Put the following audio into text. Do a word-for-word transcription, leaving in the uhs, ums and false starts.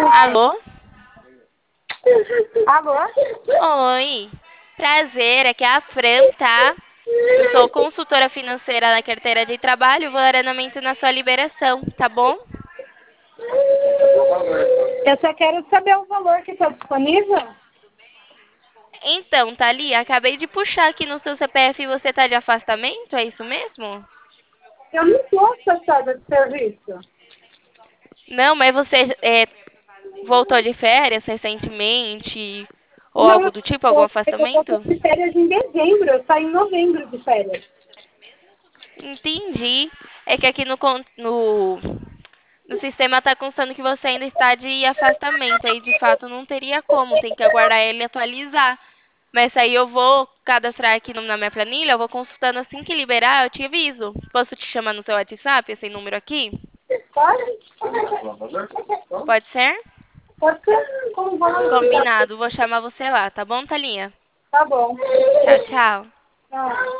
Alô? Alô? Oi. Prazer, aqui é a Fran, tá? Eu sou consultora financeira da carteira de trabalho, vou dar andamento na sua liberação, tá bom? Eu só quero saber o valor que está disponível. Então, Thalia, acabei de puxar aqui no seu C P F e você tá de afastamento, é isso mesmo? Eu não estou afastada de serviço. Não, mas você é, voltou de férias recentemente ou Não, algo do tipo, algum eu estou afastamento? de férias em dezembro. Eu saí em novembro de férias. Entendi. É que aqui no, con- no, no sistema está constando que você ainda está de afastamento. Aí, de fato, não teria como. Tem que aguardar ele atualizar. Mas aí eu vou cadastrar aqui no- na minha planilha, eu vou consultando assim que liberar, eu te aviso. Posso te chamar no seu WhatsApp, esse número aqui? Pode? Pode ser? Pode ser. Como vamos? Combinado. Vou chamar você lá, tá bom, Thalinha? Tá bom. Tchau, tchau. Tchau.